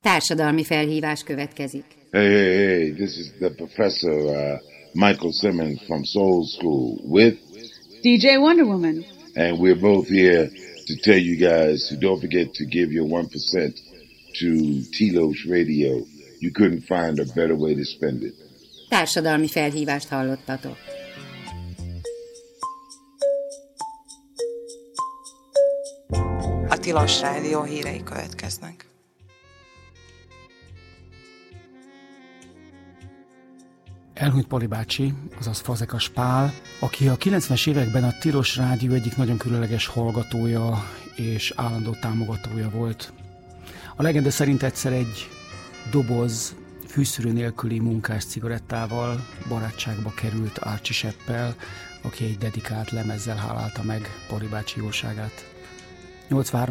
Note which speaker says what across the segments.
Speaker 1: Társadalmi felhívás következik.
Speaker 2: Hey, this is the professor Michael Simmons from Soul School with
Speaker 3: DJ Wonder Woman.
Speaker 2: And we're both here to tell you guys to don't forget to give your 1% to Telos Radio. You couldn't find a better way to spend it.
Speaker 1: Társadalmi felhívást hallottatok.
Speaker 4: A Tilos Rádió hírei következnek.
Speaker 5: Elhunyt Pali bácsi, azaz Fazekas Pál, aki a 90-es években a Tilos Rádió egyik nagyon különleges hallgatója és állandó támogatója volt. A legenda szerint egyszer egy doboz fűszűrő nélküli munkás cigarettával barátságba került Archie Sheppel, aki egy dedikált lemezzel hálálta meg Pali bácsi jóságát. 83.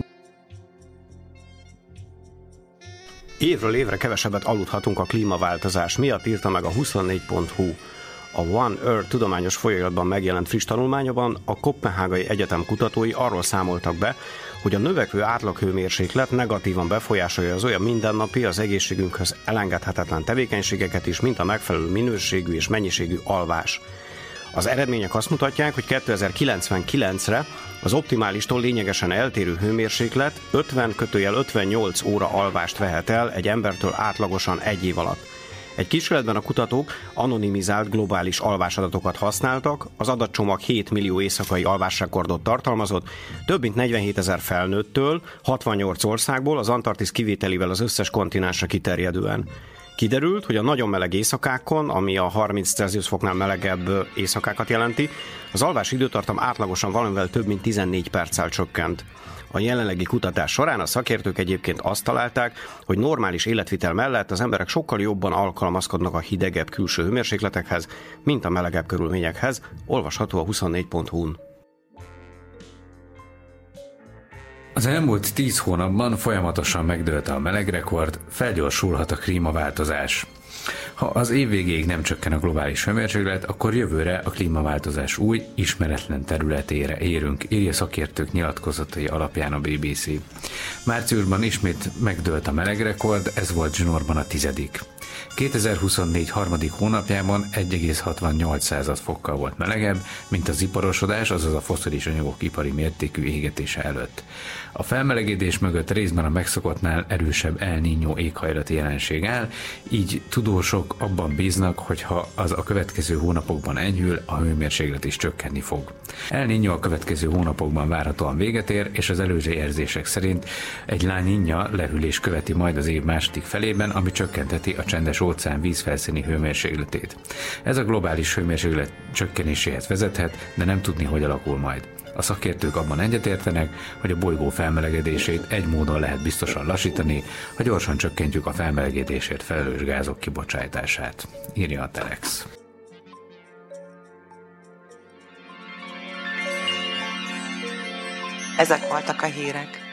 Speaker 6: Évről évre kevesebbet aludhatunk a klímaváltozás miatt, írta meg a 24.hu. A One Earth tudományos folyóiratban megjelent friss tanulmányban a Koppenhágai Egyetem kutatói arról számoltak be, hogy a növekvő átlaghőmérséklet negatívan befolyásolja az olyan mindennapi, az egészségünkhöz elengedhetetlen tevékenységeket is, mint a megfelelő minőségű és mennyiségű alvás. Az eredmények azt mutatják, hogy 2099-re az optimálistól lényegesen eltérő hőmérséklet 50-58 óra alvást vehet el egy embertől átlagosan egy év alatt. Egy kísérletben a kutatók anonimizált globális alvásadatokat használtak, az adatcsomag 7 millió éjszakai alvásrekordot tartalmazott, több mint 47 000 felnőttől, 68 országból, az Antarktisz kivételével az összes kontinensre kiterjedően. Kiderült, hogy a nagyon meleg éjszakákon, ami a 30 Celsius foknál melegebb éjszakákat jelenti, az alvási időtartam átlagosan valamivel több mint 14 perccel csökkent. A jelenlegi kutatás során a szakértők egyébként azt találták, hogy normális életvitel mellett az emberek sokkal jobban alkalmazkodnak a hidegebb külső hőmérsékletekhez, mint a melegebb körülményekhez, olvasható a 24.hu-n.
Speaker 7: Az elmúlt 10 hónapban folyamatosan megdőlt a melegrekord, felgyorsulhat a klímaváltozás. Ha az év végéig nem csökken a globális hőmérséklet, akkor jövőre a klímaváltozás új, ismeretlen területére érünk, írja szakértők nyilatkozatai alapján a BBC. Márciusban ismét megdőlt a melegrekord, ez volt zsinórban a 10. 2024 harmadik hónapjában 1,68 fokkal volt melegebb, mint az iparosodás, azaz a fosszilis anyagok ipari mértékű égetése előtt. A felmelegedés mögött részben a megszokottnál erősebb El Niño éghajlati jelenség áll, így tudósok abban bíznak, hogy ha az a következő hónapokban enyhül, a hőmérséklet is csökkenni fog. El Niño a következő hónapokban várhatóan véget ér, és az előzőjelzések szerint egy La Niña lehűlés követi majd az év második felében, ami csökkenteti a Csendes óceán vízfelszíni hőmérsékletét. Ez a globális hőmérséklet csökkenéséhez vezethet, de nem tudni, hogy alakul majd. A szakértők abban egyetértenek, hogy a bolygó felmelegedését egy módon lehet biztosan lassítani, ha gyorsan csökkentjük a felmelegedésért felelős gázok kibocsátását, írja a Telex.
Speaker 4: Ezek voltak a hírek.